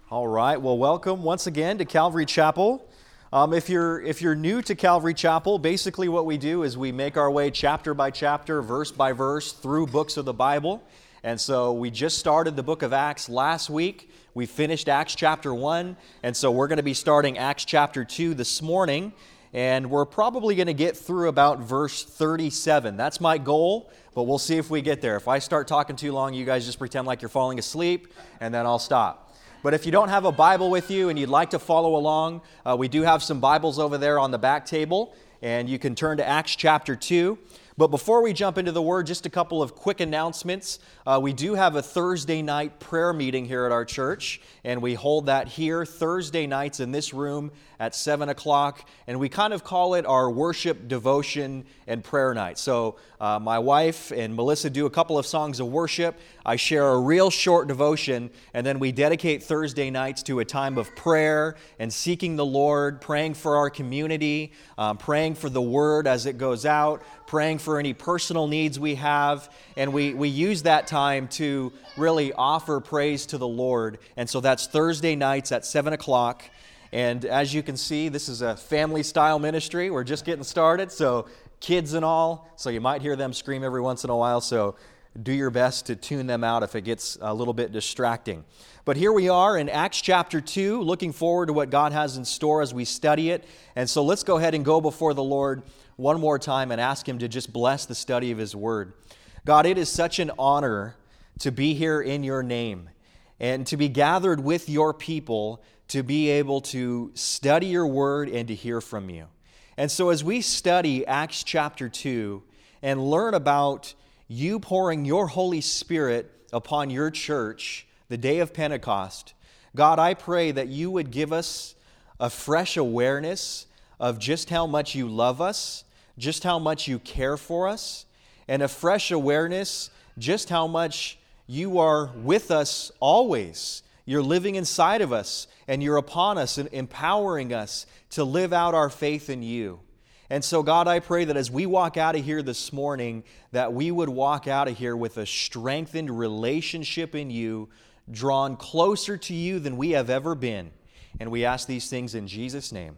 All right. Well, welcome once again to Calvary Chapel. If you're new to Calvary Chapel, basically what we do is we make our way chapter by chapter, verse by verse through books of the Bible. And so we just started the book of Acts last week. We finished Acts chapter 1, and so we're going to be starting Acts chapter 2 this morning. And we're probably going to get through about verse 37. That's my goal, but we'll see if we get there. If I start talking too long, you guys just pretend like you're falling asleep, and then I'll stop. But if you don't have a Bible with you and you'd like to follow along, we do have some Bibles over there on the back table, and you can turn to Acts chapter 2. But before we jump into the Word, just a couple of quick announcements. We do have a Thursday night prayer meeting here at our church, and we hold that here Thursday nights in this room at 7 o'clock, and we kind of call it our worship, devotion, and prayer night. So my wife and Melissa do a couple of songs of worship. I share a real short devotion, and then we dedicate Thursday nights to a time of prayer and seeking the Lord, praying for our community, praying for the Word as it goes out, praying for any personal needs we have, and we use that time to really offer praise to the Lord. And so that's Thursday nights at 7 o'clock. And as you can see, this is a family-style ministry. We're just getting started, so kids and all, so you might hear them scream every once in a while, so do your best to tune them out if it gets a little bit distracting. But here we are in Acts chapter 2, looking forward to what God has in store as we study it. And so let's go ahead and go before the Lord one more time and ask Him to just bless the study of His Word. God, it is such an honor to be here in Your name and to be gathered with Your people to be able to study Your Word and to hear from You. And so as we study Acts chapter 2 and learn about You pouring Your Holy Spirit upon Your church the day of Pentecost, God, I pray that You would give us a fresh awareness of just how much You love us, just how much You care for us, and a fresh awareness just how much You are with us always. You're living inside of us, and You're upon us and empowering us to live out our faith in You. And so, God, I pray that as we walk out of here this morning, that we would walk out of here with a strengthened relationship in You, drawn closer to You than we have ever been. And we ask these things in Jesus' name.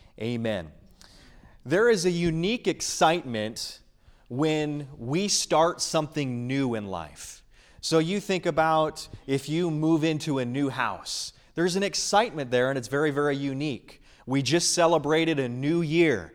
Amen. There is a unique excitement when we start something new in life. So you think about if you move into a new house. There's an excitement there, and it's very, very unique. We just celebrated a new year,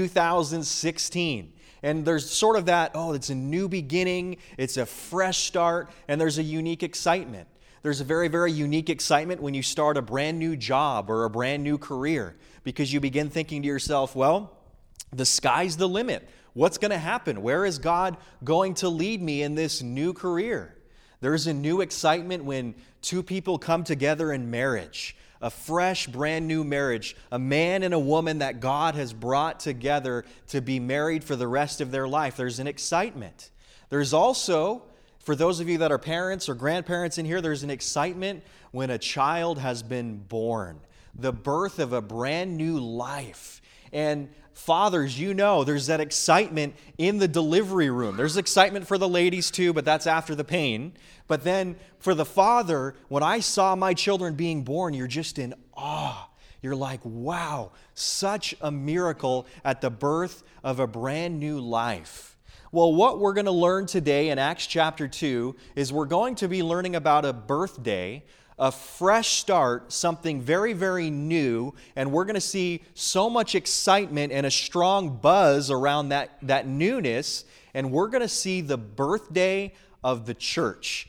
2016. And there's sort of that, it's a new beginning, it's a fresh start, and there's a unique excitement. There's a very, very unique excitement when you start a brand new job or a brand new career, because you begin thinking to yourself, well, the sky's the limit. What's going to happen? Where is God going to lead me in this new career? There's a new excitement when two people come together in marriage, a fresh, brand new marriage, a man and a woman that God has brought together to be married for the rest of their life. There's an excitement. There's also, for those of you that are parents or grandparents in here, there's an excitement when a child has been born, the birth of a brand new life. And fathers, you know, there's that excitement in the delivery room. There's excitement for the ladies too, but that's after the pain. But then for the father, when I saw my children being born, you're just in awe. You're like, wow, such a miracle at the birth of a brand new life. Well, what we're going to learn today in Acts chapter 2 is we're going to be learning about a birthday, a fresh start, something very, very new, and we're going to see so much excitement and a strong buzz around that newness, and we're going to see the birthday of the church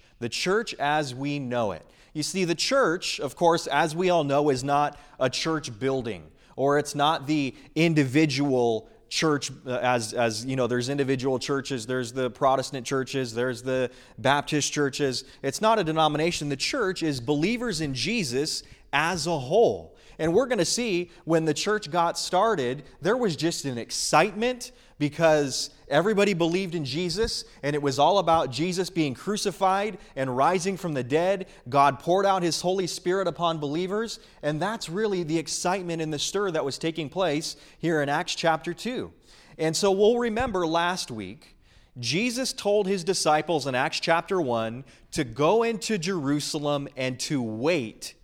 as we know it. You see, the church, of course, as we all know, is not a church building, or it's not the individual church, as you know, there's individual churches, there's the Protestant churches, there's the Baptist churches. It's not a denomination. The church is believers in Jesus as a whole. And we're going to see when the church got started, there was just an excitement because everybody believed in Jesus, and it was all about Jesus being crucified and rising from the dead. God poured out His Holy Spirit upon believers, and that's really the excitement and the stir that was taking place here in Acts chapter 2. And so we'll remember last week, Jesus told His disciples in Acts chapter 1 to go into Jerusalem and to wait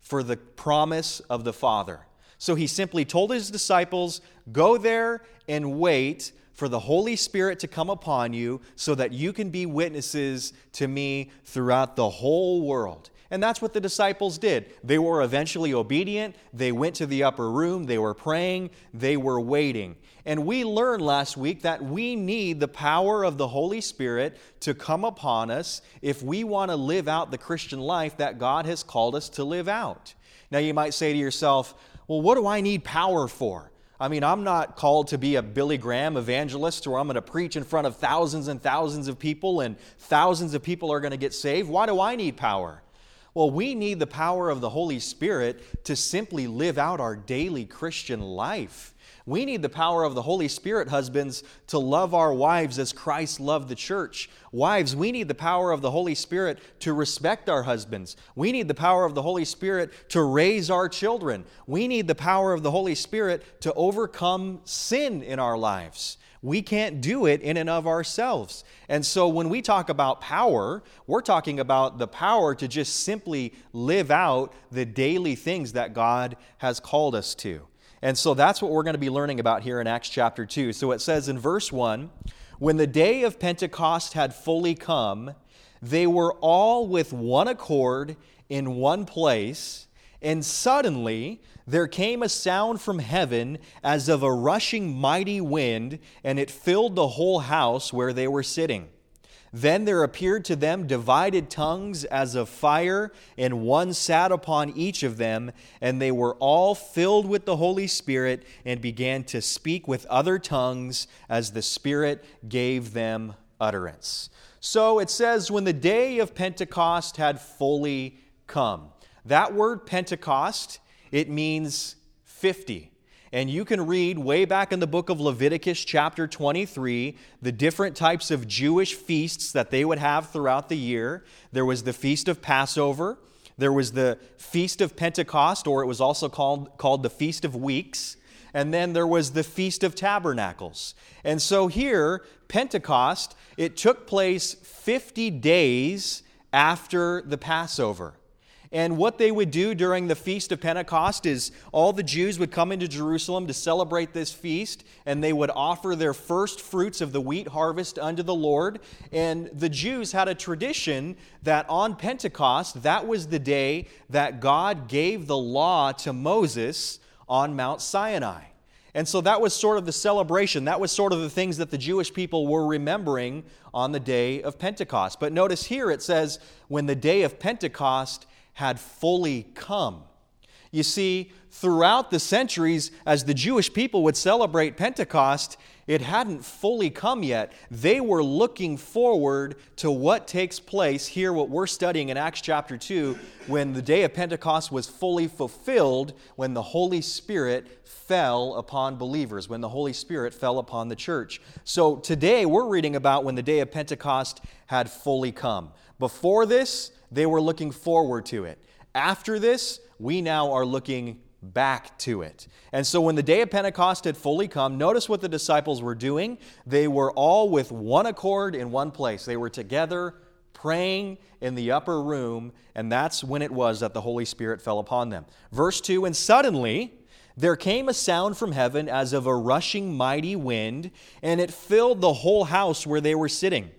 for the promise of the Father. So he simply told his disciples, go there and wait for the Holy Spirit to come upon you so that you can be witnesses to me throughout the whole world. And that's what the disciples did. They were eventually obedient. They went to the upper room. They were praying. They were waiting. And we learned last week that we need the power of the Holy Spirit to come upon us if we want to live out the Christian life that God has called us to live out. Now you might say to yourself, well, what do I need power for? I mean, I'm not called to be a Billy Graham evangelist where I'm going to preach in front of thousands and thousands of people and thousands of people are going to get saved. Why do I need power? Well, we need the power of the Holy Spirit to simply live out our daily Christian life. We need the power of the Holy Spirit, husbands, to love our wives as Christ loved the church. Wives, we need the power of the Holy Spirit to respect our husbands. We need the power of the Holy Spirit to raise our children. We need the power of the Holy Spirit to overcome sin in our lives. We can't do it in and of ourselves. And so when we talk about power, we're talking about the power to just simply live out the daily things that God has called us to. And so that's what we're going to be learning about here in Acts chapter 2. So it says in verse 1, when the day of Pentecost had fully come, they were all with one accord in one place, and suddenly there came a sound from heaven as of a rushing mighty wind, and it filled the whole house where they were sitting. Then there appeared to them divided tongues as of fire, and one sat upon each of them, and they were all filled with the Holy Spirit and began to speak with other tongues as the Spirit gave them utterance. So it says, when the day of Pentecost had fully come. That word Pentecost, it means 50. And you can read way back in the book of Leviticus chapter 23, the different types of Jewish feasts that they would have throughout the year. There was the Feast of Passover. There was the Feast of Pentecost, or it was also called the Feast of Weeks. And then there was the Feast of Tabernacles. And so here, Pentecost, it took place 50 days after the Passover. And what they would do during the Feast of Pentecost is all the Jews would come into Jerusalem to celebrate this feast, and they would offer their first fruits of the wheat harvest unto the Lord. And the Jews had a tradition that on Pentecost, that was the day that God gave the law to Moses on Mount Sinai. And so that was sort of the celebration. That was sort of the things that the Jewish people were remembering on the day of Pentecost. But notice here it says, when the day of Pentecost had fully come. You see, throughout the centuries, as the Jewish people would celebrate Pentecost, it hadn't fully come yet. They were looking forward to what takes place here, what we're studying in Acts chapter 2, when the day of Pentecost was fully fulfilled, when the Holy Spirit fell upon believers, when the Holy Spirit fell upon the church. So today we're reading about when the day of Pentecost had fully come. Before this, they were looking forward to it. After this, we now are looking back to it. And so when the day of Pentecost had fully come, notice what the disciples were doing. They were all with one accord in one place. They were together praying in the upper room, and that's when it was that the Holy Spirit fell upon them. Verse 2, and suddenly there came a sound from heaven as of a rushing mighty wind, and it filled the whole house where they were sitting.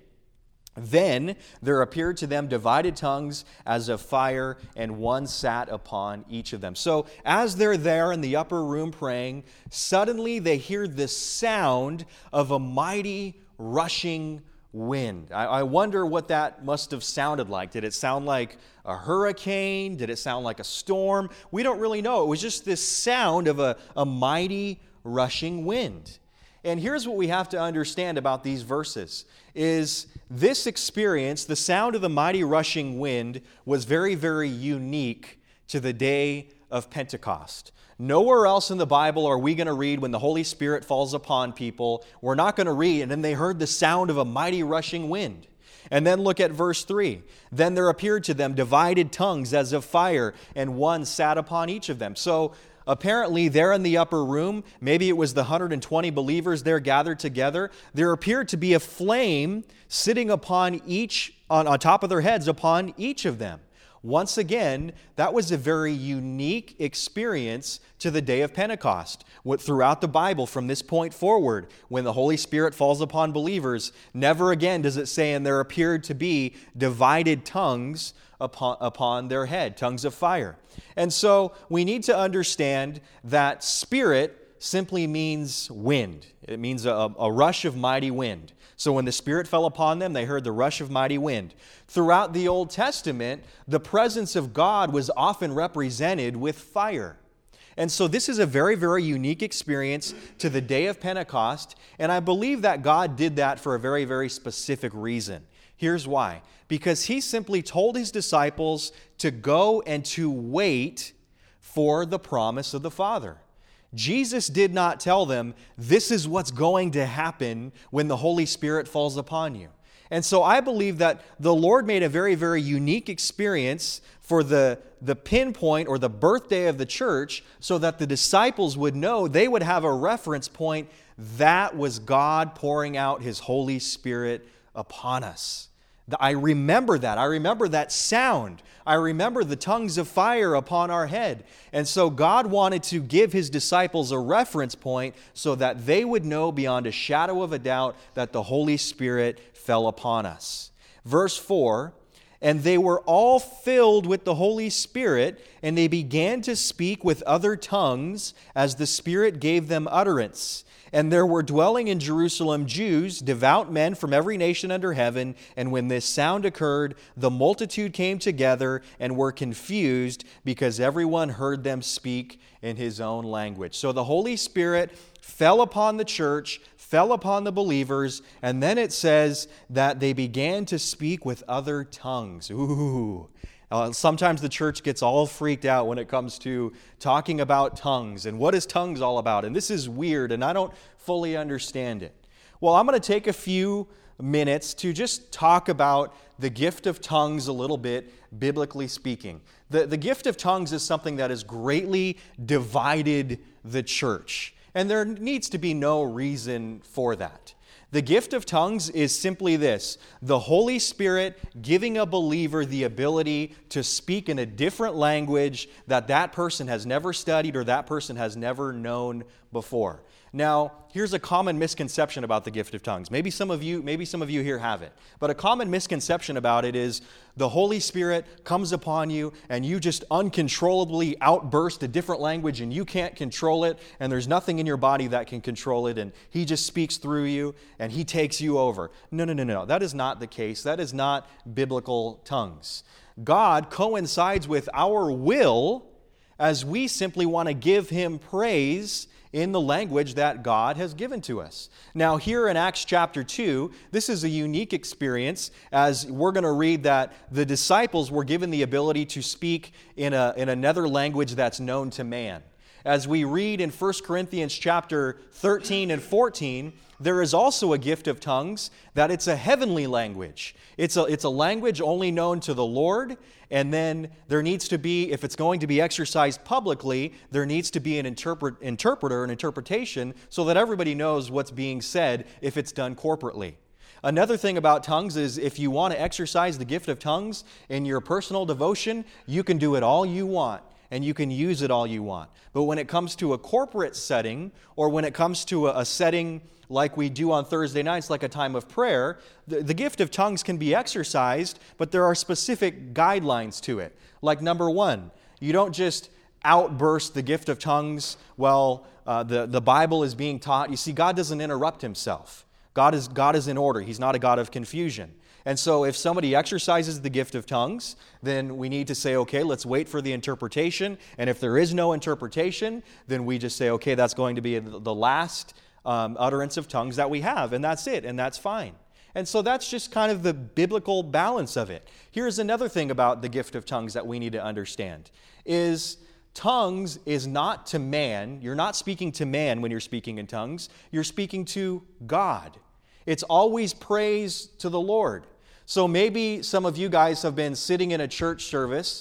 Then there appeared to them divided tongues as of fire, and one sat upon each of them. So as they're there in the upper room praying, suddenly they hear the sound of a mighty rushing wind. I wonder what that must have sounded like. Did it sound like a hurricane? Did it sound like a storm? We don't really know. It was just this sound of a mighty rushing wind. And here's what we have to understand about these verses, is this experience, the sound of the mighty rushing wind, was very, very unique to the day of Pentecost. Nowhere else in the Bible are we going to read when the Holy Spirit falls upon people. We're not going to read, and then they heard the sound of a mighty rushing wind. And then look at verse 3. Then there appeared to them divided tongues as of fire, and one sat upon each of them. So apparently there in the upper room, maybe it was the 120 believers there gathered together, there appeared to be a flame sitting upon each, on top of their heads, upon each of them. Once again, that was a very unique experience to the day of Pentecost. Throughout the Bible, from this point forward, when the Holy Spirit falls upon believers, never again does it say, and there appeared to be divided tongues upon their head, tongues of fire. And so we need to understand that Spirit simply means wind. It means a rush of mighty wind. So when the Spirit fell upon them, they heard the rush of mighty wind. Throughout the Old Testament, the presence of God was often represented with fire. And so this is a very, very unique experience to the day of Pentecost, and I believe that God did that for a very, very specific reason. Here's why. Because He simply told His disciples to go and to wait for the promise of the Father. Jesus did not tell them, this is what's going to happen when the Holy Spirit falls upon you. And so I believe that the Lord made a very, very unique experience for the pinpoint or the birthday of the church so that the disciples would know, they would have a reference point, that was God pouring out His Holy Spirit upon us. I remember that. I remember that sound. I remember the tongues of fire upon our head. And so God wanted to give His disciples a reference point so that they would know beyond a shadow of a doubt that the Holy Spirit fell upon us. Verse 4, and they were all filled with the Holy Spirit, and they began to speak with other tongues as the Spirit gave them utterance. And there were dwelling in Jerusalem Jews, devout men from every nation under heaven. And when this sound occurred, the multitude came together and were confused because everyone heard them speak in his own language. So the Holy Spirit fell upon the church, fell upon the believers, and then it says that they began to speak with other tongues. Ooh. Sometimes the church gets all freaked out when it comes to talking about tongues and what is tongues all about. And this is weird and I don't fully understand it. Well, I'm going to take a few minutes to just talk about the gift of tongues a little bit, biblically speaking. The gift of tongues is something that has greatly divided the church. And there needs to be no reason for that. The gift of tongues is simply this: the Holy Spirit giving a believer the ability to speak in a different language that person has never studied or that person has never known before. Now, here's a common misconception about the gift of tongues. Maybe some of you here have it. But a common misconception about it is the Holy Spirit comes upon you and you just uncontrollably outburst a different language and you can't control it and there's nothing in your body that can control it and He just speaks through you and He takes you over. No. That is not the case. That is not biblical tongues. God coincides with our will as we simply want to give Him praise in the language that God has given to us. Now, here in Acts chapter 2, this is a unique experience, as we're going to read that the disciples were given the ability to speak in another language that's known to man. As we read in 1 Corinthians chapter 13 and 14, there is also a gift of tongues that it's a heavenly language. It's a language only known to the Lord, and then there needs to be, if it's going to be exercised publicly, there needs to be an interpreter, an interpretation, so that everybody knows what's being said if it's done corporately. Another thing about tongues is if you want to exercise the gift of tongues in your personal devotion, you can do it all you want. And you can use it all you want. But when it comes to a corporate setting, or when it comes to a setting like we do on Thursday nights, like a time of prayer, the gift of tongues can be exercised, but there are specific guidelines to it. Like number one, you don't just outburst the gift of tongues while the Bible is being taught. You see, God doesn't interrupt Himself. God is in order. He's not a God of confusion. And so if somebody exercises the gift of tongues, then we need to say, okay, let's wait for the interpretation. And if there is no interpretation, then we just say, okay, that's going to be the last utterance of tongues that we have. And that's it. And that's fine. And so that's just kind of the biblical balance of it. Here's another thing about the gift of tongues that we need to understand is tongues is not to man. You're not speaking to man when you're speaking in tongues. You're speaking to God. It's always praise to the Lord. So maybe some of you guys have been sitting in a church service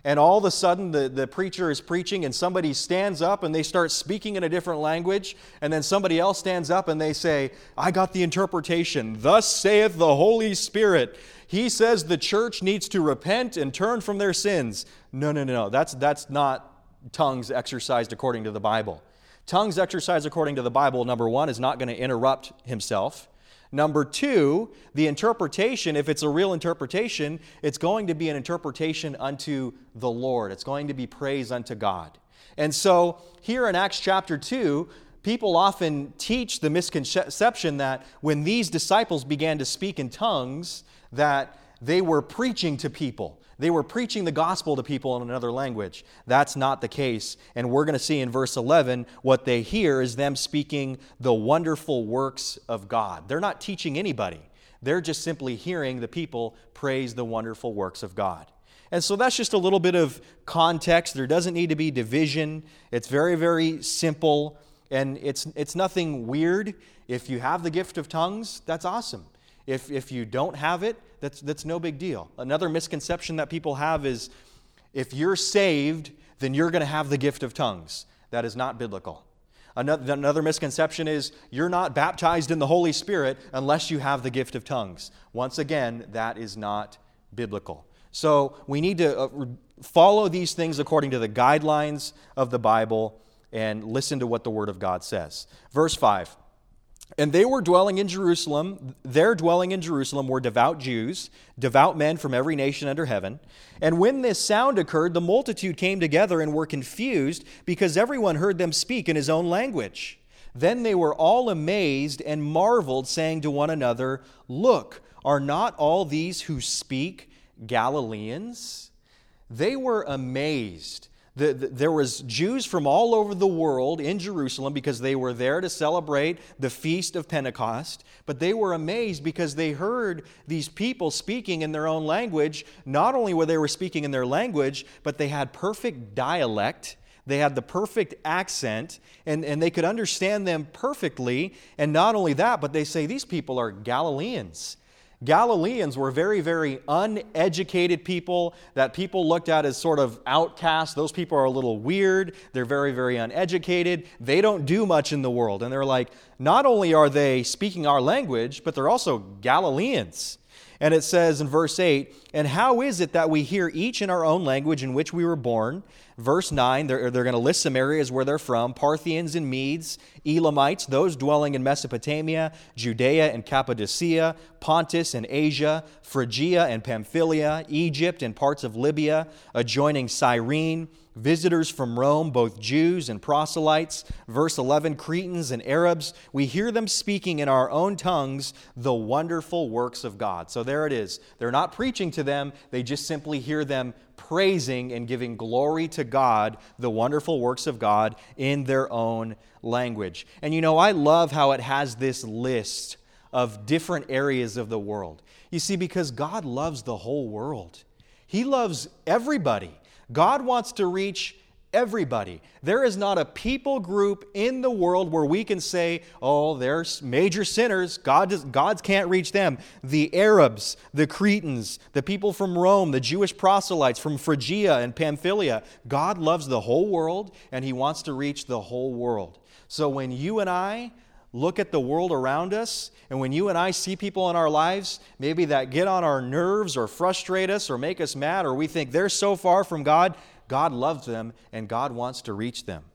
and all of a sudden the preacher is preaching and somebody stands up and they start speaking in a different language, and then somebody else stands up and they say, I got the interpretation. Thus saith the Holy Spirit. He says the church needs to repent and turn from their sins. No. That's not tongues exercised according to the Bible. Tongues exercised according to the Bible, number one, is not going to interrupt himself. Number two, the interpretation, if it's a real interpretation, it's going to be an interpretation unto the Lord. It's going to be praise unto God. And so here in Acts chapter 2, people often teach the misconception that when these disciples began to speak in tongues, that they were preaching to people. They were preaching the gospel to people in another language. That's not the case. And we're going to see in verse 11, what they hear is them speaking the wonderful works of God. They're not teaching anybody. They're just simply hearing the people praise the wonderful works of God. And so that's just a little bit of context. There doesn't need to be division. It's very, very simple. And it's nothing weird. If you have the gift of tongues, that's awesome. If you don't have it, that's no big deal. Another misconception that people have is if you're saved, then you're going to have the gift of tongues. That is not biblical. Another misconception is you're not baptized in the Holy Spirit unless you have the gift of tongues. Once again, that is not biblical. So we need to follow these things according to the guidelines of the Bible and listen to what the Word of God says. Verse 5. And they were dwelling in Jerusalem. There dwelling in Jerusalem were devout Jews, devout men from every nation under heaven. And when this sound occurred, the multitude came together and were confused because everyone heard them speak in his own language. Then they were all amazed and marveled, saying to one another, Look, are not all these who speak Galileans? They were amazed. There was Jews from all over the world in Jerusalem because they were there to celebrate the Feast of Pentecost. But they were amazed because they heard these people speaking in their own language. Not only were they speaking in their language, but they had perfect dialect. They had the perfect accent, and they could understand them perfectly. And not only that, but they say these people are Galileans. Galileans were very, very uneducated people that people looked at as sort of outcasts. Those people are a little weird. They're very, very uneducated. They don't do much in the world. And they're like, not only are they speaking our language, but they're also Galileans. And it says in verse 8, And how is it that we hear each in our own language in which we were born? Verse 9, they're going to list some areas where they're from. Parthians and Medes, Elamites, those dwelling in Mesopotamia, Judea and Cappadocia, Pontus and Asia, Phrygia and Pamphylia, Egypt and parts of Libya, adjoining Cyrene, visitors from Rome, both Jews and proselytes. Verse 11, Cretans and Arabs. We hear them speaking in our own tongues the wonderful works of God. So there it is. They're not preaching to them. They just simply hear them praising and giving glory to God, the wonderful works of God in their own language. And you know, I love how it has this list of different areas of the world. You see, because God loves the whole world. He loves everybody. God wants to reach everybody. There is not a people group in the world where we can say, oh, they're major sinners. God can't reach them. The Arabs, the Cretans, the people from Rome, the Jewish proselytes from Phrygia and Pamphylia. God loves the whole world, and He wants to reach the whole world. So when you and I look at the world around us, and when you and I see people in our lives, maybe that get on our nerves or frustrate us or make us mad, or we think they're so far from God, God loves them and God wants to reach them.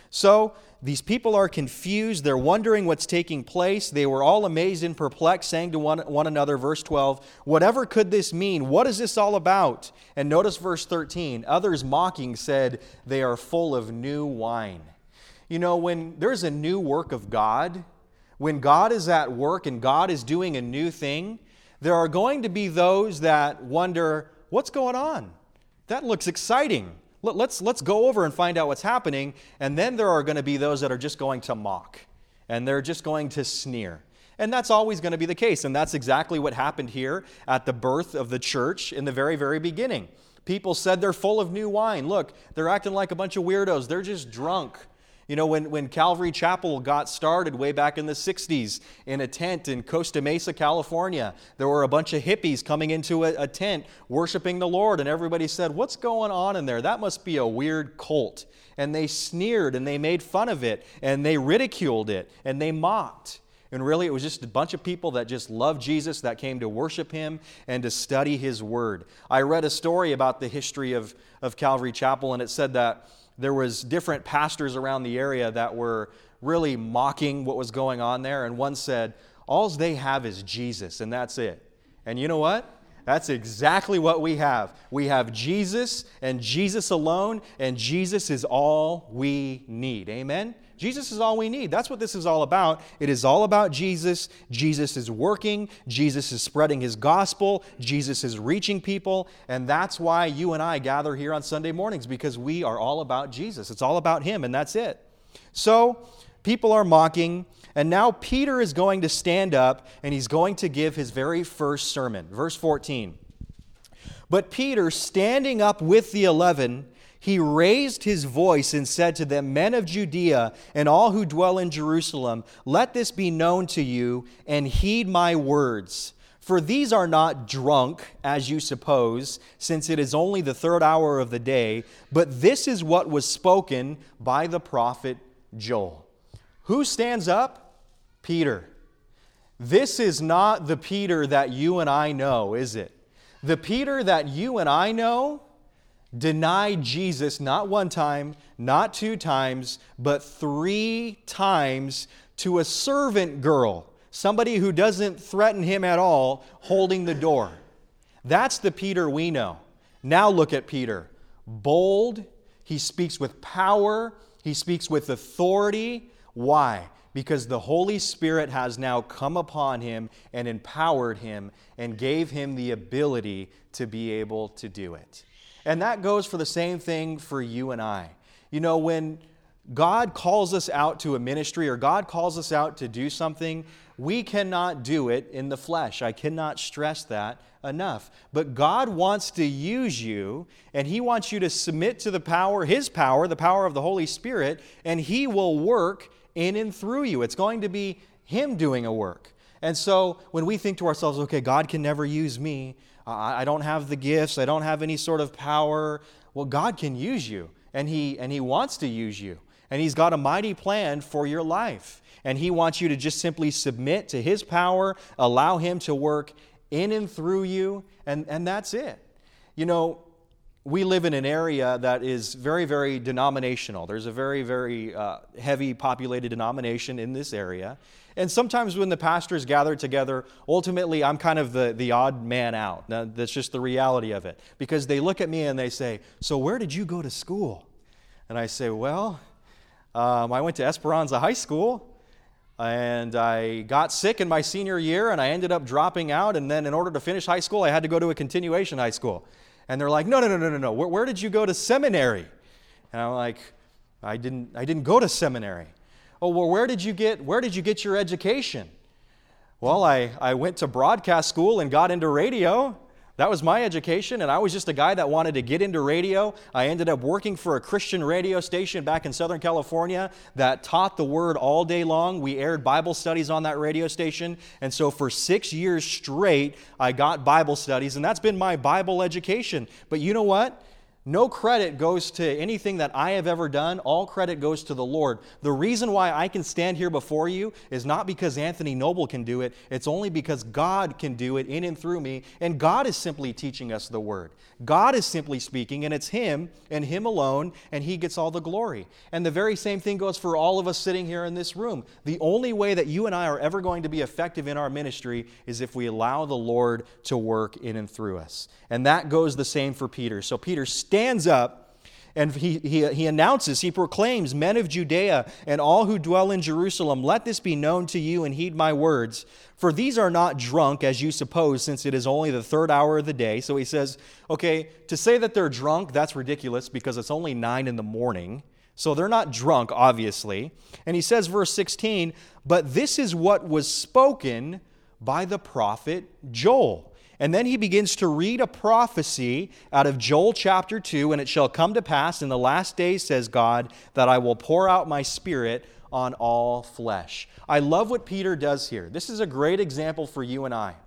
So these people are confused. They're wondering what's taking place. They were all amazed and perplexed, saying to one another, verse 12, whatever could this mean? What is this all about? And notice verse 13, others mocking said, they are full of new wine. You know, when there's a new work of God, when God is at work and God is doing a new thing, there are going to be those that wonder, what's going on? That looks exciting. Let's go over and find out what's happening. And then there are going to be those that are just going to mock. And they're just going to sneer. And that's always going to be the case. And that's exactly what happened here at the birth of the church in the very, very beginning. People said they're full of new wine. Look, they're acting like a bunch of weirdos. They're just drunk. You know, when Calvary Chapel got started way back in the 60s in a tent in Costa Mesa, California, there were a bunch of hippies coming into a tent worshiping the Lord, and everybody said, "What's going on in there? That must be a weird cult." And they sneered, and they made fun of it, and they ridiculed it, and they mocked. And really, it was just a bunch of people that just loved Jesus, that came to worship Him and to study His Word. I read a story about the history of Calvary Chapel, and it said that there was different pastors around the area that were really mocking what was going on there. And one said, "All they have is Jesus, and that's it." And you know what? That's exactly what we have. We have Jesus and Jesus alone, and Jesus is all we need. Amen? Jesus is all we need. That's what this is all about. It is all about Jesus. Jesus is working. Jesus is spreading His gospel. Jesus is reaching people. And that's why you and I gather here on Sunday mornings, because we are all about Jesus. It's all about Him, and that's it. So, people are mocking, and now Peter is going to stand up, and he's going to give his very first sermon. Verse 14. "But Peter, standing up with the 11, he raised his voice and said to them, 'Men of Judea and all who dwell in Jerusalem, let this be known to you, and heed my words. For these are not drunk, as you suppose, since it is only the third hour of the day, but this is what was spoken by the prophet Joel.'" Who stands up? Peter. This is not the Peter that you and I know, is it? The Peter that you and I know denied Jesus not one time, not two times, but 3 times to a servant girl, somebody who doesn't threaten him at all, holding the door. That's the Peter we know. Now look at Peter. Bold, he speaks with power, he speaks with authority. Why? Because the Holy Spirit has now come upon him and empowered him and gave him the ability to be able to do it. And that goes for the same thing for you and I. You know, when God calls us out to a ministry or God calls us out to do something, we cannot do it in the flesh. I cannot stress that enough. But God wants to use you, and He wants you to submit to the power, His power, the power of the Holy Spirit, and He will work in and through you. It's going to be Him doing a work. And so when we think to ourselves, okay, God can never use me, I don't have the gifts, I don't have any sort of power. Well, God can use you, and He wants to use you. And He's got a mighty plan for your life. And He wants you to just simply submit to His power, allow Him to work in and through you, and that's it. You know, we live in an area that is very, very denominational. There's a very, very heavy populated denomination in this area. And sometimes when the pastors gather together, ultimately I'm kind of the odd man out. Now, that's just the reality of it. Because they look at me and they say, "So where did you go to school?" And I say, "Well, I went to Esperanza High School. And I got sick in my senior year, and I ended up dropping out. And then in order to finish high school, I had to go to a continuation high school." And they're like, No. Where did you go to seminary? And I'm like, I didn't go to seminary. "Oh, well, where did you get your education?" "Well, I went to broadcast school and got into radio. That was my education, and I was just a guy that wanted to get into radio. I ended up working for a Christian radio station back in Southern California that taught the Word all day long. We aired Bible studies on that radio station, and so for 6 years straight, I got Bible studies, and that's been my Bible education." But you know what? No credit goes to anything that I have ever done. All credit goes to the Lord. The reason why I can stand here before you is not because Anthony Noble can do it. It's only because God can do it in and through me. And God is simply teaching us the Word. God is simply speaking, and it's Him and Him alone, and He gets all the glory. And the very same thing goes for all of us sitting here in this room. The only way that you and I are ever going to be effective in our ministry is if we allow the Lord to work in and through us. And that goes the same for Peter. So Peter stands up and he announces, he proclaims, "Men of Judea and all who dwell in Jerusalem, let this be known to you and heed my words. For these are not drunk, as you suppose, since it is only the third hour of the day." So he says, okay, to say that they're drunk, that's ridiculous because it's only 9 in the morning. So they're not drunk, obviously. And he says, verse 16, "But this is what was spoken by the prophet Joel." And then he begins to read a prophecy out of Joel chapter 2, and it shall come to pass in the last days, says God, that I will pour out my Spirit on all flesh. I love what Peter does here. This is a great example for you and I.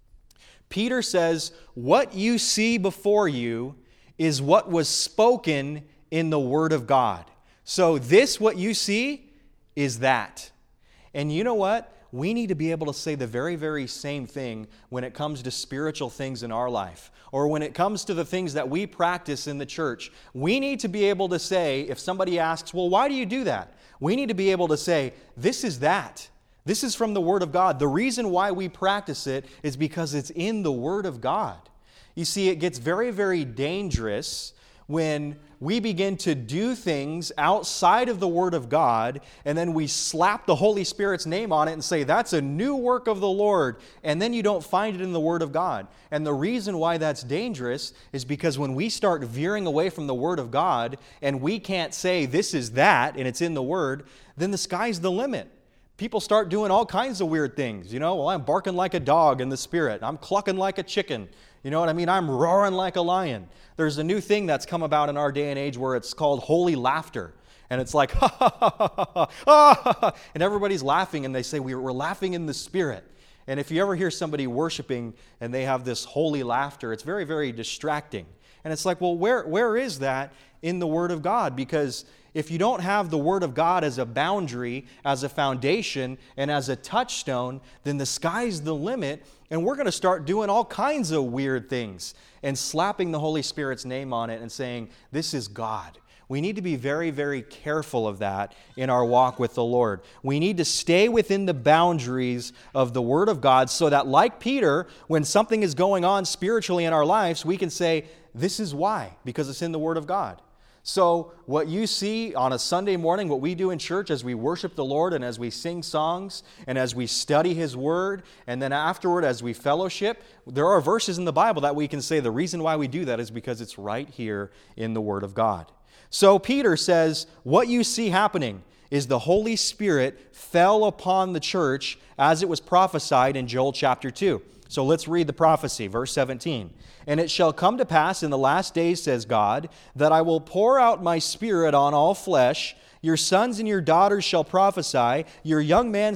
Peter says, what you see before you is what was spoken in the Word of God. So this, what you see, is that. And you know what? We need to be able to say the very, very same thing when it comes to spiritual things in our life, or when it comes to the things that we practice in the church. We need to be able to say, if somebody asks, well, why do you do that? We need to be able to say, this is that. This is from the Word of God. The reason why we practice it is because it's in the Word of God. You see, it gets very, very dangerous when we begin to do things outside of the Word of God, and then we slap the Holy Spirit's name on it and say, that's a new work of the Lord, and then you don't find it in the Word of God. And the reason why that's dangerous is because when we start veering away from the Word of God, and we can't say, this is that, and it's in the Word, then the sky's the limit. People start doing all kinds of weird things. Well, I'm barking like a dog in the Spirit. I'm clucking like a chicken. You know what I mean? I'm roaring like a lion. There's a new thing that's come about in our day and age where it's called holy laughter. And it's like, ha, ha, ha, ha, ha, ha, ha, and everybody's laughing, and they say, we're laughing in the Spirit. And if you ever hear somebody worshiping and they have this holy laughter, it's very, very distracting. And it's like, well, where is that in the Word of God? Because if you don't have the Word of God as a boundary, as a foundation, and as a touchstone, then the sky's the limit, and we're going to start doing all kinds of weird things and slapping the Holy Spirit's name on it and saying, this is God. We need to be very, very careful of that in our walk with the Lord. We need to stay within the boundaries of the Word of God so that, like Peter, when something is going on spiritually in our lives, we can say, this is why, because it's in the Word of God. So what you see on a Sunday morning, what we do in church as we worship the Lord and as we sing songs and as we study His Word, and then afterward as we fellowship, there are verses in the Bible that we can say the reason why we do that is because it's right here in the Word of God. So Peter says, what you see happening is the Holy Spirit fell upon the church as it was prophesied in Joel chapter 2. So let's read the prophecy, verse 17. And it shall come to pass in the last days, says God, that I will pour out my Spirit on all flesh. Your sons and your daughters shall prophesy. Your young men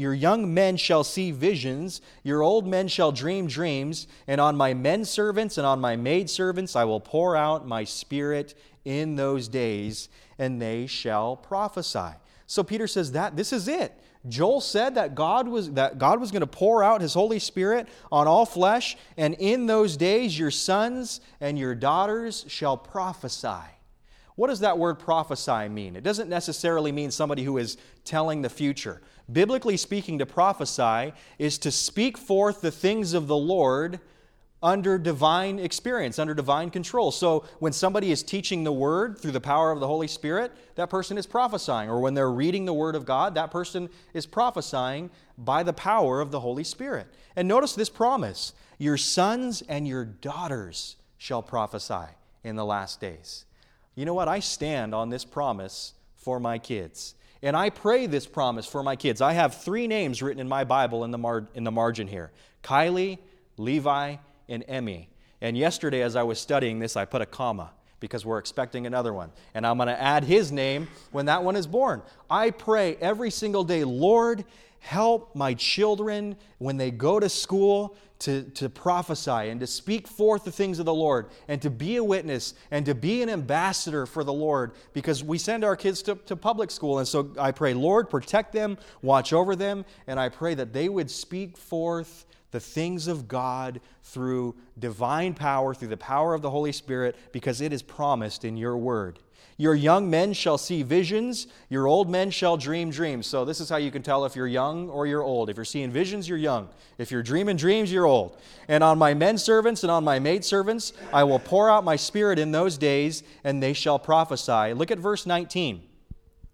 shall see visions. Your old men shall dream dreams. And on my men servants and on my maid servants I will pour out my Spirit in those days, and they shall prophesy. So Peter says that this is it. Joel said that God was going to pour out His Holy Spirit on all flesh, and in those days your sons and your daughters shall prophesy. What does that word prophesy mean? It doesn't necessarily mean somebody who is telling the future. Biblically speaking, to prophesy is to speak forth the things of the Lord under divine experience, under divine control. So when somebody is teaching the Word through the power of the Holy Spirit, that person is prophesying. Or when they're reading the Word of God, that person is prophesying by the power of the Holy Spirit. And notice this promise, your sons and your daughters shall prophesy in the last days. You know what? I stand on this promise for my kids. And I pray this promise for my kids. I have 3 names written in my Bible in the margin here. Kylie, Levi, and Emmy. And yesterday as I was studying this, I put a comma because we're expecting another one. And I'm going to add his name when that one is born. I pray every single day, Lord, help my children when they go to school to prophesy and to speak forth the things of the Lord and to be a witness and to be an ambassador for the Lord, because we send our kids to public school. And so I pray, Lord, protect them, watch over them, and I pray that they would speak forth the things of God through divine power, through the power of the Holy Spirit, because it is promised in your word. Your young men shall see visions, your old men shall dream dreams. So this is how you can tell if you're young or you're old. If you're seeing visions, you're young. If you're dreaming dreams, you're old. And on my men servants and on my maid servants, I will pour out my Spirit in those days, and they shall prophesy. Look at verse 19.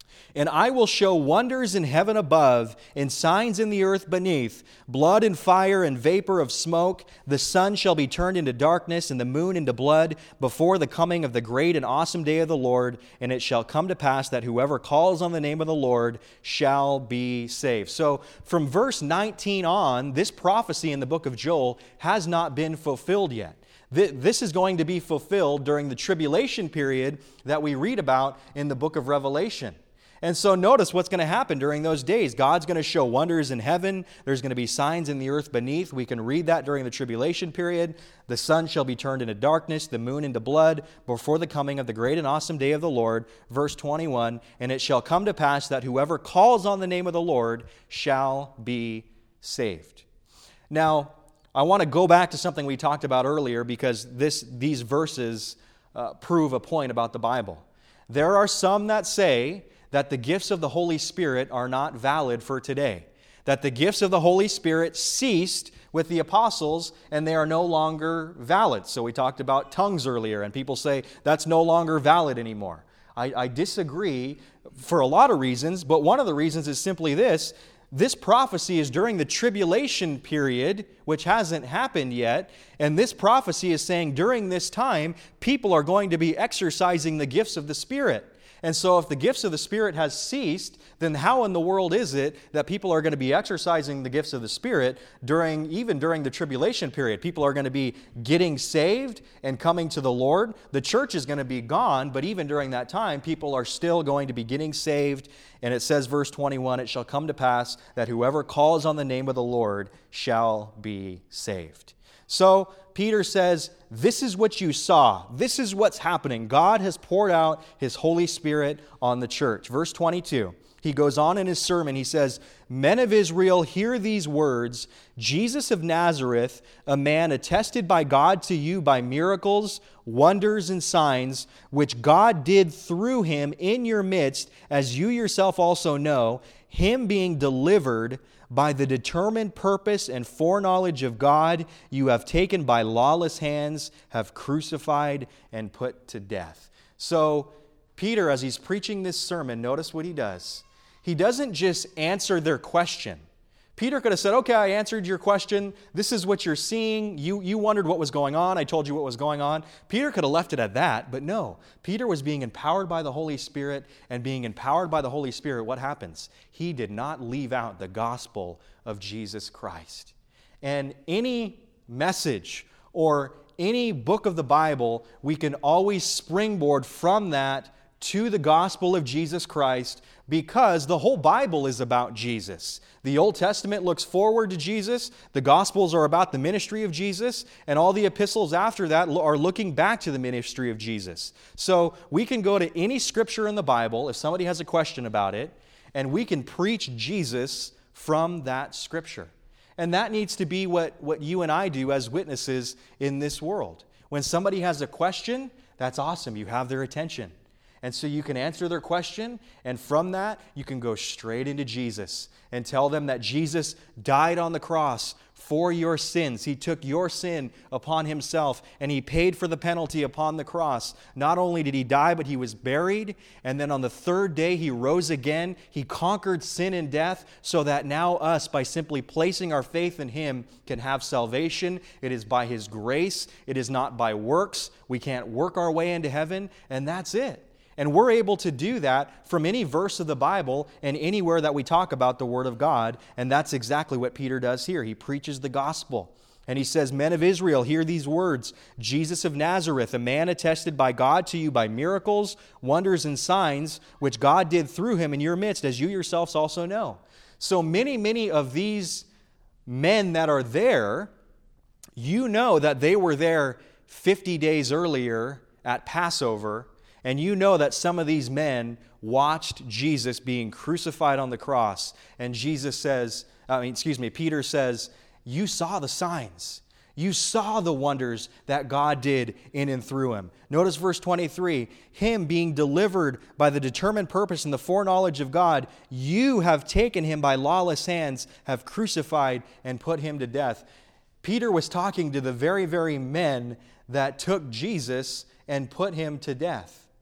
And I will show wonders in heaven above, and signs in the earth beneath, blood and fire and vapor of smoke. The sun shall be turned into darkness, and the moon into blood, before the coming of the great and awesome day of the Lord. And it shall come to pass that whoever calls on the name of the Lord shall be saved. So from verse 19 on, this prophecy in the book of Joel has not been fulfilled yet. This is going to be fulfilled during the tribulation period that we read about in the book of Revelation. And so notice what's going to happen during those days. God's going to show wonders in heaven. There's going to be signs in the earth beneath. We can read that during the tribulation period. The sun shall be turned into darkness, the moon into blood, before the coming of the great and awesome day of the Lord. Verse 21, and it shall come to pass that whoever calls on the name of the Lord shall be saved. Now, I want to go back to something we talked about earlier, because these verses prove a point about the Bible. There are some that say that the gifts of the Holy Spirit are not valid for today, that the gifts of the Holy Spirit ceased with the apostles and they are no longer valid. So we talked about tongues earlier, and people say that's no longer valid anymore. I disagree for a lot of reasons, but one of the reasons is simply this. This prophecy is during the tribulation period, which hasn't happened yet, and this prophecy is saying during this time, people are going to be exercising the gifts of the Spirit. And so if the gifts of the Spirit has ceased, then how in the world is it that people are going to be exercising the gifts of the Spirit even during the tribulation period? People are going to be getting saved and coming to the Lord. The church is going to be gone, but even during that time, people are still going to be getting saved. And it says, verse 21, it shall come to pass that whoever calls on the name of the Lord shall be saved. So Peter says, this is what you saw. This is what's happening. God has poured out His Holy Spirit on the church. Verse 22, he goes on in his sermon. He says, men of Israel, hear these words. Jesus of Nazareth, a man attested by God to you by miracles, wonders, and signs, which God did through him in your midst, as you yourself also know, him being delivered by the determined purpose and foreknowledge of God, you have taken by lawless hands, have crucified and put to death. So Peter, as he's preaching this sermon, notice what he does. He doesn't just answer their question. Peter could have said, okay, I answered your question. This is what you're seeing. You wondered what was going on. I told you what was going on. Peter could have left it at that, but no. Peter was being empowered by the Holy Spirit, and being empowered by the Holy Spirit, what happens? He did not leave out the gospel of Jesus Christ. And any message or any book of the Bible, we can always springboard from that to the gospel of Jesus Christ, because the whole Bible is about Jesus. The Old Testament looks forward to Jesus, the Gospels are about the ministry of Jesus, and all the epistles after that are looking back to the ministry of Jesus. So we can go to any scripture in the Bible, if somebody has a question about it, and we can preach Jesus from that scripture. And that needs to be what you and I do as witnesses in this world. When somebody has a question, that's awesome. You have their attention. And so you can answer their question, and from that, you can go straight into Jesus and tell them that Jesus died on the cross for your sins. He took your sin upon Himself, and He paid for the penalty upon the cross. Not only did He die, but He was buried, and then on the third day, He rose again. He conquered sin and death, so that now us, by simply placing our faith in Him, can have salvation. It is by His grace. It is not by works. We can't work our way into heaven, and that's it. And we're able to do that from any verse of the Bible and anywhere that we talk about the Word of God. And that's exactly what Peter does here. He preaches the gospel. And he says, men of Israel, hear these words. Jesus of Nazareth, a man attested by God to you by miracles, wonders, and signs, which God did through him in your midst, as you yourselves also know. So many of these men that are there, you know that they were there 50 days earlier at Passover. And you know that some of these men watched Jesus being crucified on the cross. And Peter says, you saw the signs. You saw the wonders that God did in and through him. Notice verse 23, him being delivered by the determined purpose and the foreknowledge of God, you have taken him by lawless hands, have crucified and put him to death. Peter was talking to the very, very men that took Jesus and put him to death.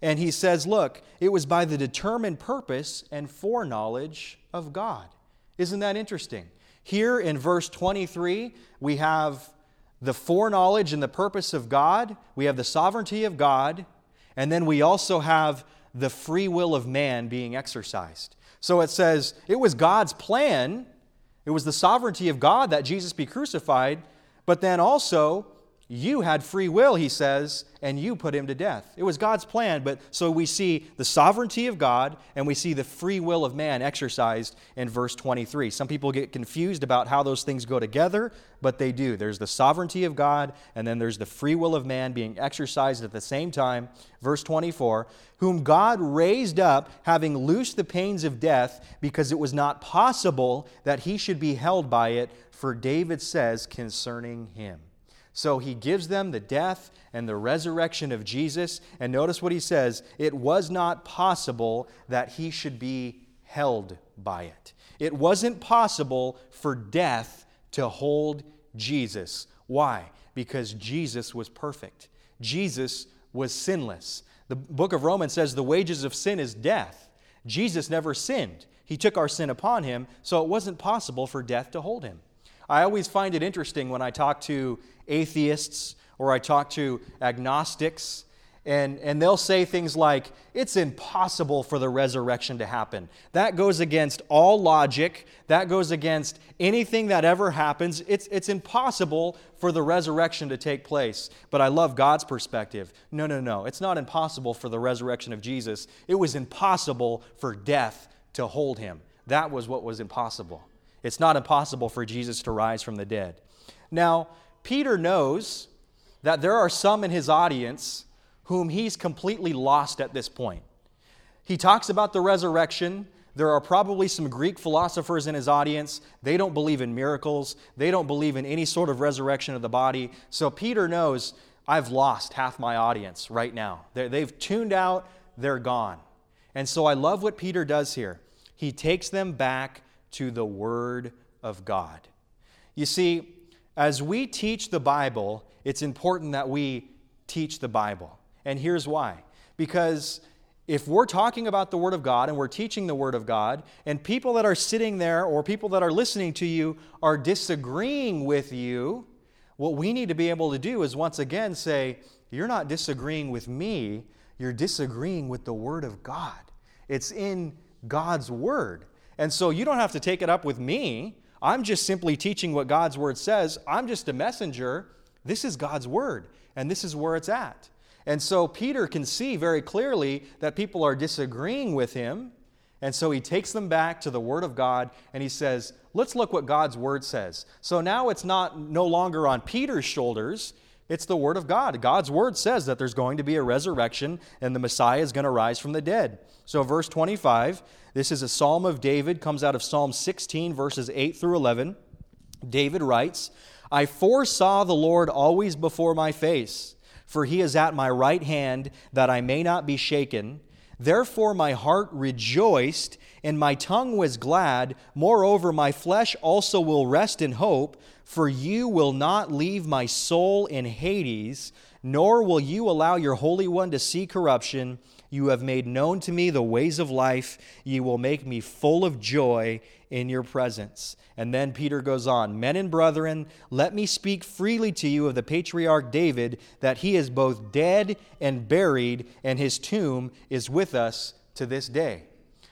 And he says, look, it was by the determined purpose and foreknowledge of God. Isn't that interesting? Here in verse 23, we have the foreknowledge and the purpose of God. We have the sovereignty of God. And then we also have the free will of man being exercised. So it says, it was God's plan. It was the sovereignty of God that Jesus be crucified. But then also, you had free will, he says, and you put him to death. It was God's plan, but so we see the sovereignty of God and we see the free will of man exercised in verse 23. Some people get confused about how those things go together, but they do. There's the sovereignty of God and then there's the free will of man being exercised at the same time. Verse 24, whom God raised up, having loosed the pains of death, because it was not possible that he should be held by it, for David says concerning him. So he gives them the death and the resurrection of Jesus. And notice what he says, it was not possible that he should be held by it. It wasn't possible for death to hold Jesus. Why? Because Jesus was perfect. Jesus was sinless. The book of Romans says the wages of sin is death. Jesus never sinned. He took our sin upon him, so it wasn't possible for death to hold him. I always find it interesting when I talk to atheists or I talk to agnostics, and they'll say things like, it's impossible for the resurrection to happen. That goes against all logic. That goes against anything that ever happens. It's impossible for the resurrection to take place. But I love God's perspective. No. It's not impossible for the resurrection of Jesus. It was impossible for death to hold him. That was what was impossible. It's not impossible for Jesus to rise from the dead. Now, Peter knows that there are some in his audience whom he's completely lost at this point. He talks about the resurrection. There are probably some Greek philosophers in his audience. They don't believe in miracles. They don't believe in any sort of resurrection of the body. So Peter knows, I've lost half my audience right now. They've tuned out. They're gone. And so I love what Peter does here. He takes them back to the Word of God. You see, as we teach the Bible, it's important that we teach the Bible. And here's why. Because if we're talking about the Word of God and we're teaching the Word of God, and people that are sitting there or people that are listening to you are disagreeing with you, what we need to be able to do is once again say, you're not disagreeing with me, you're disagreeing with the Word of God. It's in God's Word. And so you don't have to take it up with me. I'm just simply teaching what God's Word says. I'm just a messenger. This is God's Word, and this is where it's at. And so Peter can see very clearly that people are disagreeing with him, and so he takes them back to the Word of God, and he says, let's look what God's Word says. So now it's no longer on Peter's shoulders. It's the Word of God. God's Word says that there's going to be a resurrection, and the Messiah is going to rise from the dead. So verse 25, this is a Psalm of David, comes out of Psalm 16, verses 8 through 11. David writes, I foresaw the Lord always before my face, for he is at my right hand, that I may not be shaken. Therefore my heart rejoiced, and my tongue was glad. Moreover, my flesh also will rest in hope, for you will not leave my soul in Hades, nor will you allow your Holy One to see corruption. You have made known to me the ways of life. You will make me full of joy in your presence. And then Peter goes on, Men and brethren, let me speak freely to you of the patriarch David, that he is both dead and buried, and his tomb is with us to this day.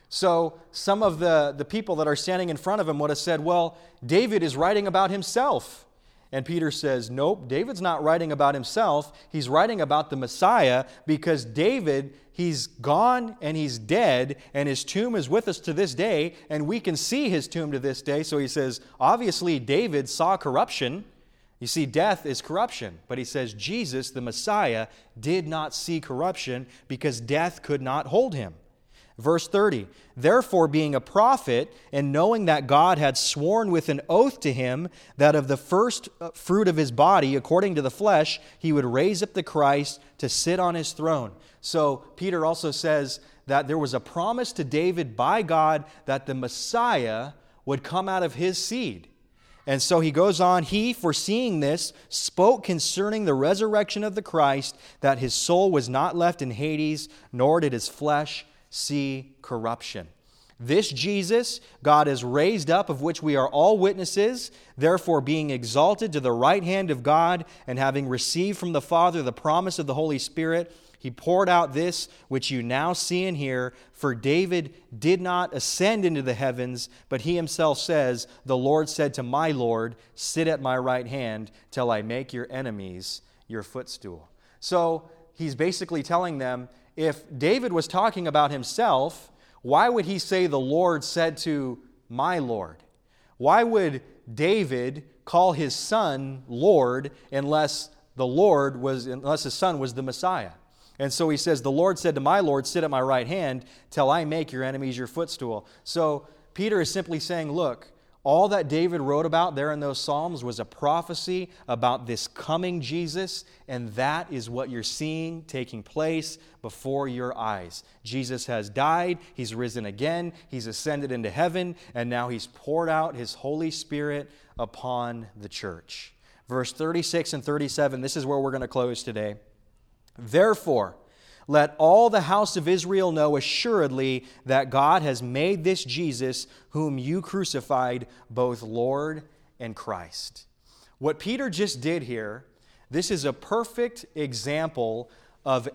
So some of the people that are standing in front of him would have said, well, David is writing about himself. And Peter says, nope, David's not writing about himself. He's writing about the Messiah, because David, he's gone and he's dead, and his tomb is with us to this day, and we can see his tomb to this day. So he says, obviously David saw corruption. You see, death is corruption. But he says Jesus, the Messiah, did not see corruption because death could not hold him. Verse 30, therefore being a prophet, and knowing that God had sworn with an oath to him that of the first fruit of his body, according to the flesh, he would raise up the Christ to sit on his throne. So Peter also says that there was a promise to David by God that the Messiah would come out of his seed. And so he goes on, he, foreseeing this, spoke concerning the resurrection of the Christ, that his soul was not left in Hades, nor did his flesh see corruption. This Jesus God has raised up, of which we are all witnesses, therefore being exalted to the right hand of God, and having received from the Father the promise of the Holy Spirit, he poured out this which you now see and hear. For David did not ascend into the heavens, but he himself says, the Lord said to my Lord, sit at my right hand till I make your enemies your footstool. So he's basically telling them, if David was talking about himself, why would he say the Lord said to my Lord? Why would David call his son Lord unless his son was the Messiah? And so he says, the Lord said to my Lord, sit at my right hand till I make your enemies your footstool. So Peter is simply saying, look, all that David wrote about there in those Psalms was a prophecy about this coming Jesus, and that is what you're seeing taking place before your eyes. Jesus has died, he's risen again, he's ascended into heaven, and now he's poured out his Holy Spirit upon the church. Verse 36 and 37, this is where we're going to close today. Therefore, let all the house of Israel know assuredly that God has made this Jesus, whom you crucified, both Lord and Christ. What Peter just did here, this is a perfect example of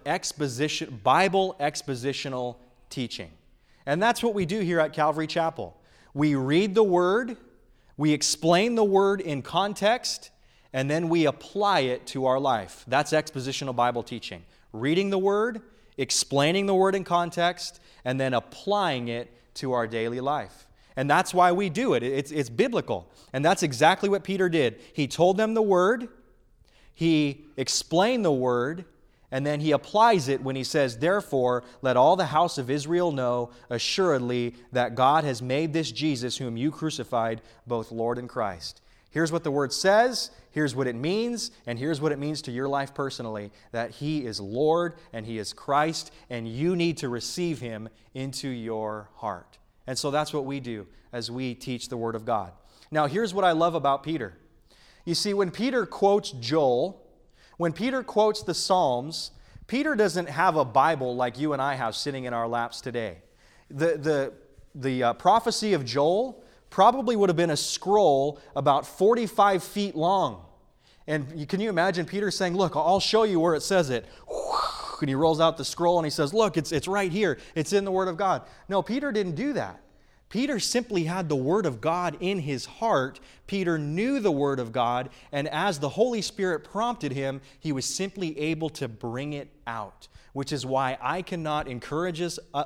Bible expositional teaching. And that's what we do here at Calvary Chapel. We read the Word, we explain the Word in context, and then we apply it to our life. That's expositional Bible teaching. Reading the Word, explaining the Word in context, and then applying it to our daily life. And that's why we do it. It's biblical. And that's exactly what Peter did. He told them the Word, he explained the Word, and then he applies it when he says, therefore, let all the house of Israel know assuredly that God has made this Jesus, whom you crucified, both Lord and Christ. Here's what the Word says, here's what it means, and here's what it means to your life personally, that He is Lord and He is Christ, and you need to receive Him into your heart. And so that's what we do as we teach the Word of God. Now, here's what I love about Peter. You see, when Peter quotes Joel, when Peter quotes the Psalms, Peter doesn't have a Bible like you and I have sitting in our laps today. The prophecy of Joel probably would have been a scroll about 45 feet long. And can you imagine Peter saying, look, I'll show you where it says it. And he rolls out the scroll and he says, look, it's right here. It's in the Word of God. No, Peter didn't do that. Peter simply had the Word of God in his heart. Peter knew the Word of God, and as the Holy Spirit prompted him, he was simply able to bring it out, which is why I cannot encourage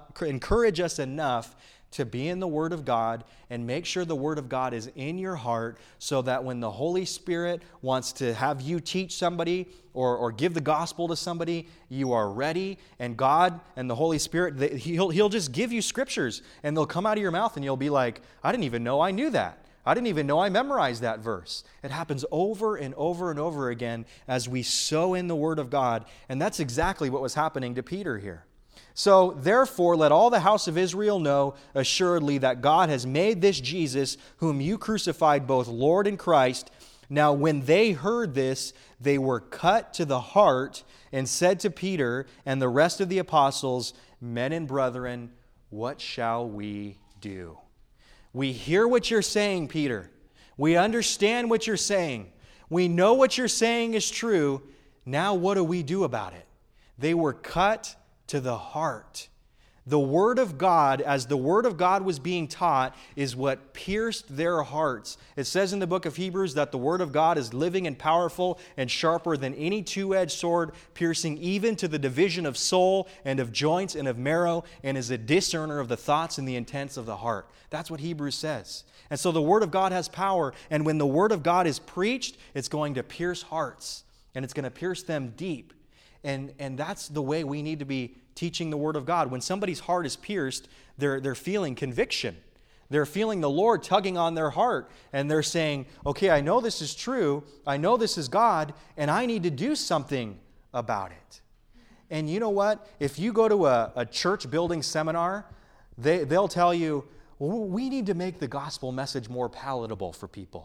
us enough to be in the Word of God and make sure the Word of God is in your heart so that when the Holy Spirit wants to have you teach somebody or give the gospel to somebody, you are ready, and God and the Holy Spirit, He'll just give you scriptures and they'll come out of your mouth and you'll be like, I didn't even know I knew that. I didn't even know I memorized that verse. It happens over and over and over again as we sow in the Word of God, and that's exactly what was happening to Peter here. So, therefore, let all the house of Israel know assuredly that God has made this Jesus, whom you crucified, both Lord and Christ. Now, when they heard this, they were cut to the heart and said to Peter and the rest of the apostles, men and brethren, what shall we do? We hear what you're saying, Peter. We understand what you're saying. We know what you're saying is true. Now, what do we do about it? They were cut to the heart. The Word of God, as the Word of God was being taught, is what pierced their hearts. It says in the book of Hebrews that the Word of God is living and powerful and sharper than any two-edged sword, piercing even to the division of soul and of joints and of marrow, and is a discerner of the thoughts and the intents of the heart. That's what Hebrews says. And so the Word of God has power, and when the Word of God is preached, it's going to pierce hearts, and it's going to pierce them deep. And that's the way we need to be teaching the Word of God. When somebody's heart is pierced, they're feeling conviction. They're feeling the Lord tugging on their heart. And they're saying, okay, I know this is true. I know this is God. And I need to do something about it. And you know what? If you go to a church building seminar, they'll tell you, we need to make the gospel message more palatable for people.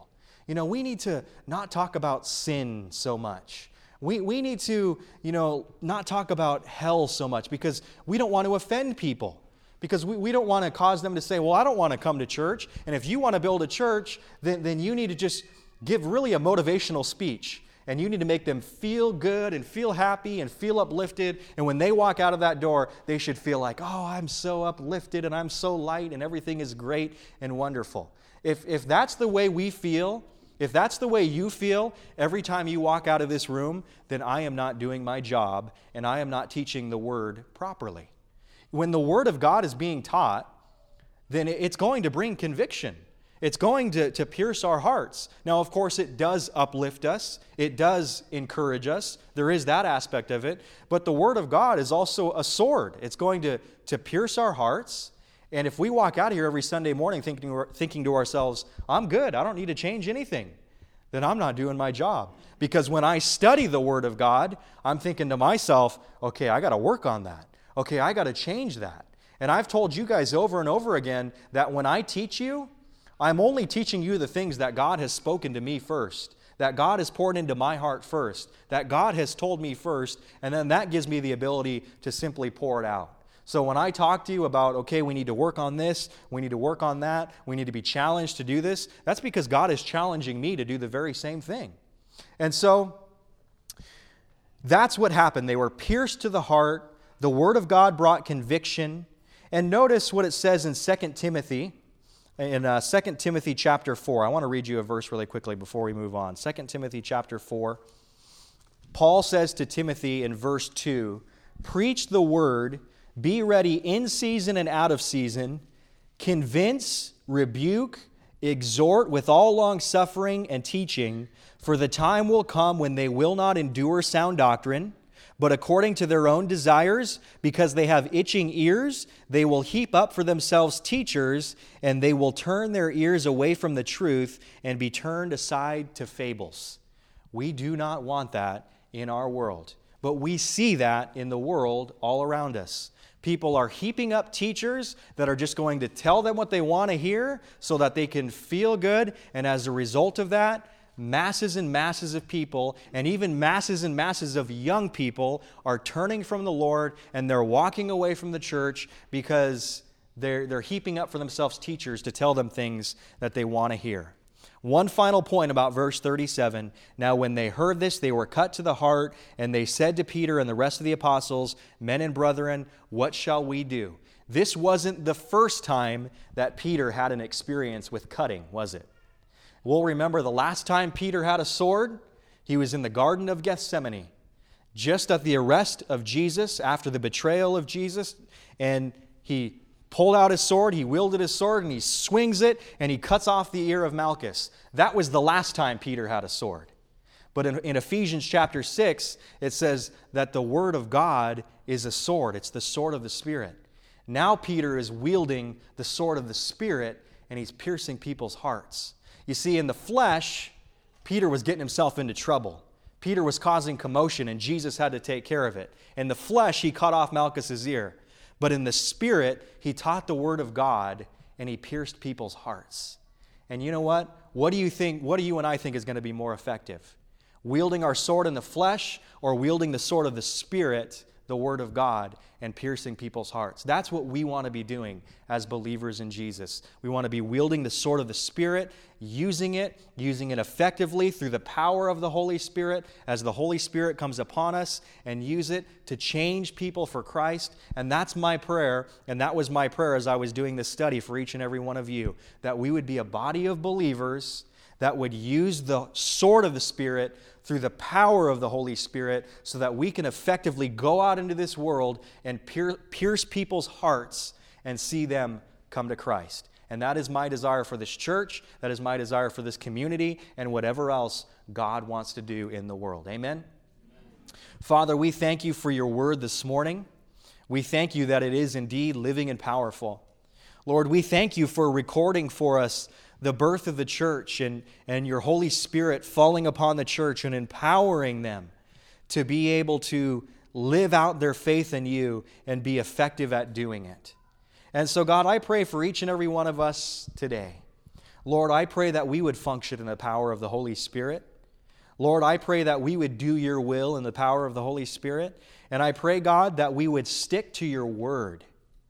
We need to not talk about sin so much. We need to, not talk about hell so much because we don't want to offend people. Because we don't want to cause them to say, well, I don't want to come to church. And if you want to build a church, then you need to just give really a motivational speech. And you need to make them feel good and feel happy and feel uplifted. And when they walk out of that door, they should feel like, oh, I'm so uplifted and I'm so light and everything is great and wonderful. If that's the way we feel, if that's the way you feel every time you walk out of this room, then I am not doing my job and I am not teaching the Word properly. When the Word of God is being taught, then it's going to bring conviction. It's going to pierce our hearts. Now, of course, it does uplift us. It does encourage us. There is that aspect of it. But the Word of God is also a sword. It's going to pierce our hearts. And if we walk out of here every Sunday morning thinking to ourselves, I'm good, I don't need to change anything, then I'm not doing my job. Because when I study the Word of God, I'm thinking to myself, okay, I got to work on that. Okay, I got to change that. And I've told you guys over and over again that when I teach you, I'm only teaching you the things that God has spoken to me first, that God has poured into my heart first, that God has told me first, and then that gives me the ability to simply pour it out. So when I talk to you about, okay, we need to work on this, we need to work on that, we need to be challenged to do this, that's because God is challenging me to do the very same thing. And so that's what happened. They were pierced to the heart. The Word of God brought conviction. And notice what it says in 2 Timothy, in 2 Timothy chapter 4. I want to read you a verse really quickly before we move on. 2 Timothy chapter 4. Paul says to Timothy in verse 2, preach the word, be ready in season and out of season, convince, rebuke, exhort with all long-suffering and teaching, for the time will come when they will not endure sound doctrine, but according to their own desires, because they have itching ears, they will heap up for themselves teachers, and they will turn their ears away from the truth and be turned aside to fables. We do not want that in our world, but we see that in the world all around us. People are heaping up teachers that are just going to tell them what they want to hear so that they can feel good, and as a result of that, masses and masses of people, and even masses and masses of young people are turning from the Lord, and they're walking away from the church because they're heaping up for themselves teachers to tell them things that they want to hear. One final point about verse 37. Now when they heard this, they were cut to the heart, and they said to Peter and the rest of the apostles, men and brethren, what shall we do? This wasn't the first time that Peter had an experience with cutting, was it? We'll remember the last time Peter had a sword, he was in the Garden of Gethsemane, just at the arrest of Jesus, after the betrayal of Jesus, and he pulled out his sword, he wielded his sword, and he swings it, and he cuts off the ear of Malchus. That was the last time Peter had a sword. But in Ephesians chapter 6, it says that the Word of God is a sword. It's the sword of the Spirit. Now Peter is wielding the sword of the Spirit, and he's piercing people's hearts. You see, in the flesh, Peter was getting himself into trouble. Peter was causing commotion, and Jesus had to take care of it. In the flesh, he cut off Malchus's ear. But in the Spirit, he taught the Word of God, and he pierced people's hearts. And you know what? What do you and I think is going to be more effective? Wielding our sword in the flesh, or wielding the sword of the Spirit, the Word of God, and piercing people's hearts? That's what we want to be doing as believers in Jesus. We want to be wielding the sword of the Spirit, using it effectively through the power of the Holy Spirit as the Holy Spirit comes upon us, and use it to change people for Christ. And that's my prayer, and that was my prayer as I was doing this study for each and every one of you, that we would be a body of believers that would use the sword of the Spirit through the power of the Holy Spirit so that we can effectively go out into this world and pierce people's hearts and see them come to Christ. And that is my desire for this church. That is my desire for this community and whatever else God wants to do in the world. Amen? Father, we thank you for your word this morning. We thank you that it is indeed living and powerful. Lord, we thank you for recording for us the birth of the church and your Holy Spirit falling upon the church and empowering them to be able to live out their faith in you and be effective at doing it. And so, God, I pray for each and every one of us today. Lord, I pray that we would function in the power of the Holy Spirit. Lord, I pray that we would do your will in the power of the Holy Spirit. And I pray, God, that we would stick to your word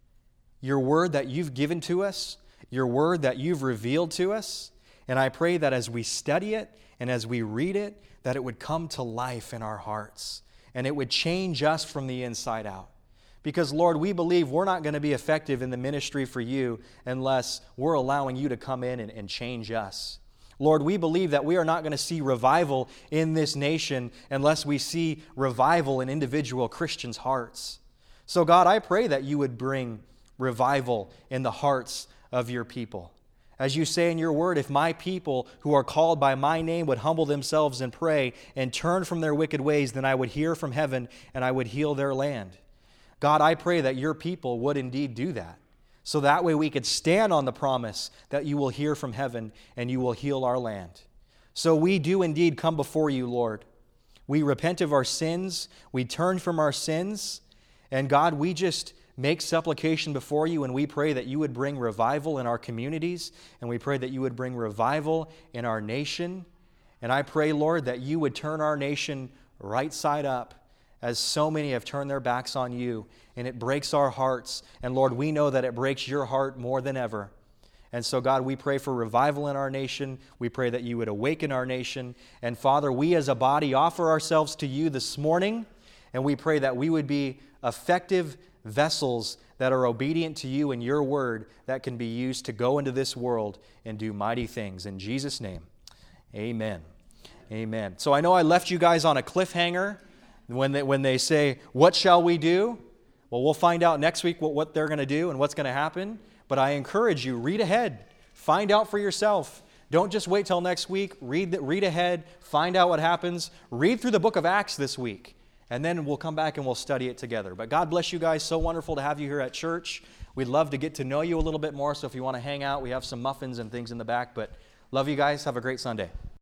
that you've given to us, your word that you've revealed to us. And I pray that as we study it and as we read it, that it would come to life in our hearts and it would change us from the inside out. Because, Lord, we believe we're not going to be effective in the ministry for you unless we're allowing you to come in and change us. Lord, we believe that we are not going to see revival in this nation unless we see revival in individual Christians' hearts. So, God, I pray that you would bring revival in the hearts of your people. As you say in your word, if my people who are called by my name would humble themselves and pray and turn from their wicked ways, then I would hear from heaven and I would heal their land. God, I pray that your people would indeed do that. So that way we could stand on the promise that you will hear from heaven and you will heal our land. So we do indeed come before you, Lord. We repent of our sins. We turn from our sins. And God, we just make supplication before you and we pray that you would bring revival in our communities. And we pray that you would bring revival in our nation. And I pray, Lord, that you would turn our nation right side up, as so many have turned their backs on you, and it breaks our hearts. And Lord, we know that it breaks your heart more than ever. And so, God, we pray for revival in our nation. We pray that you would awaken our nation. And Father, we as a body offer ourselves to you this morning, and we pray that we would be effective vessels that are obedient to you and your word that can be used to go into this world and do mighty things. In Jesus' name, amen. Amen. So I know I left you guys on a cliffhanger. When they say, what shall we do? Well, we'll find out next week what they're going to do and what's going to happen. But I encourage you, read ahead. Find out for yourself. Don't just wait till next week. Read ahead. Find out what happens. Read through the book of Acts this week. And then we'll come back and we'll study it together. But God bless you guys. So wonderful to have you here at church. We'd love to get to know you a little bit more. So if you want to hang out, we have some muffins and things in the back. But love you guys. Have a great Sunday.